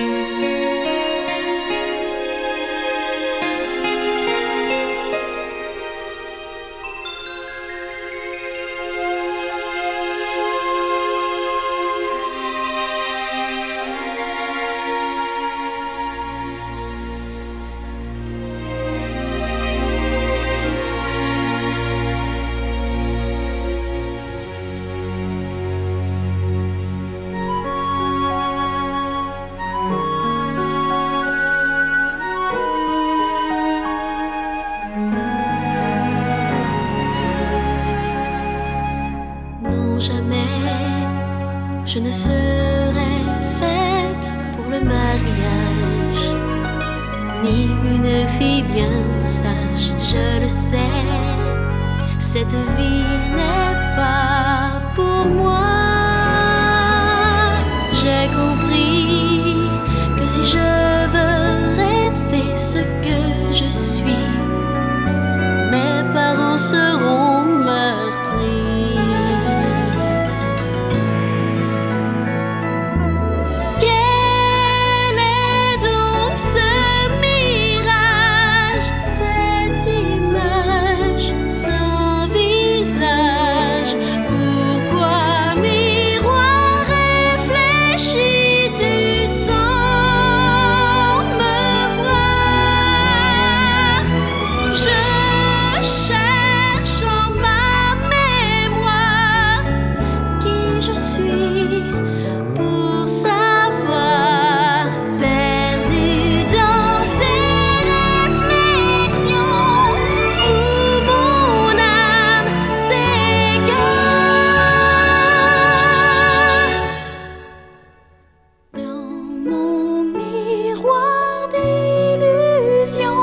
Jamais je ne serai faite pour le mariage, ni une fille bien sage, je le sais. Cette vie n'est pas pour moi. J'ai compris que si je veux rester ce que je suis, mes parents seront meurtris. Illusion.